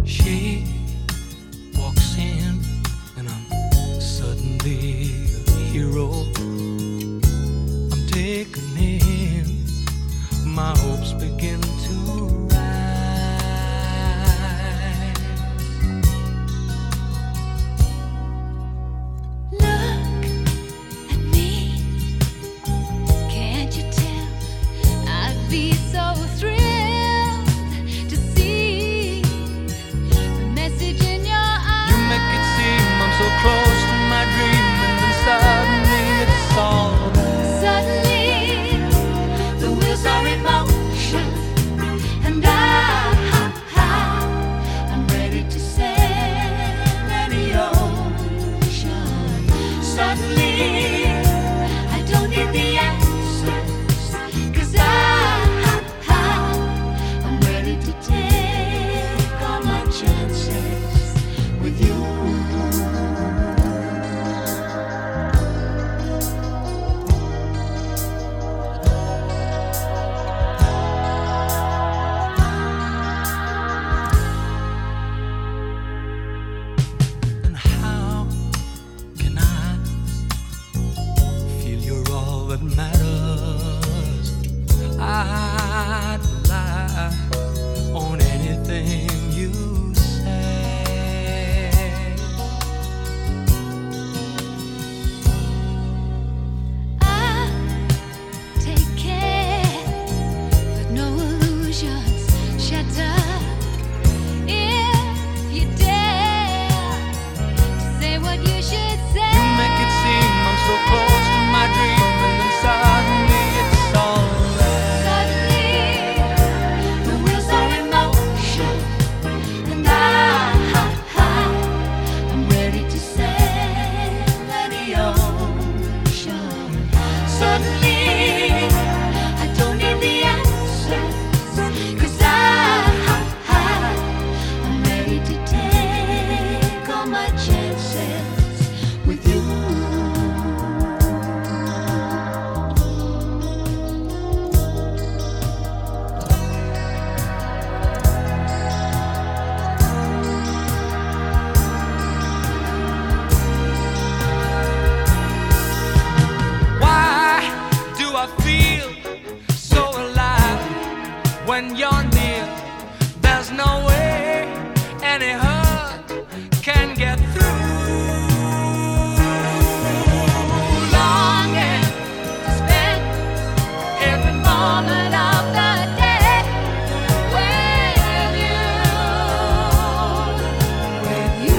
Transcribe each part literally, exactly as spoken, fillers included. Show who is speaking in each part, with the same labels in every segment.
Speaker 1: She walks in and I'm suddenly a hero. I'm taken in, my hopes begin to rise.
Speaker 2: Look at me, can't you tell? I'd be so thrilled to see the message in your eyes.
Speaker 1: You make it seem I'm so close to my dream, and then suddenly it's all there.
Speaker 2: Suddenly, the wheels are in motion, and I, I'm ready to sail any ocean. Suddenly, I don't need the answers, 'cause I, I'm ready to take all my chances with you.
Speaker 1: And how can I feel you're all that matters? I'd rely on anything you say.
Speaker 2: I take care that no illusions shatter. If you dare to say what you should say,
Speaker 1: You make it seem I'm so close to my dream, and then suddenly it's all there.
Speaker 2: suddenly the wheels are in motion, and I, I'm ready to sail any ocean. Suddenly, I don't need the answers, 'cause I, I'm ready to take all my chances with you.
Speaker 1: Why do I feel so alive when you're near? There's no way any hurt can get through. Longing to spend every moment of the day with you, with you.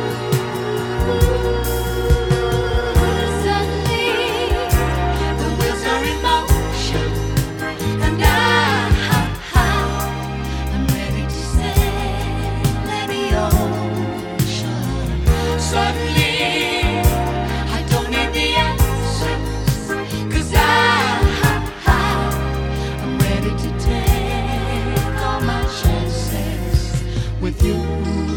Speaker 2: Suddenly, the wheels are in motion, and I, I'm ready to sail any ocean. Suddenly, I don't need the answers, 'cause I, I'm ready to take all my chances with you.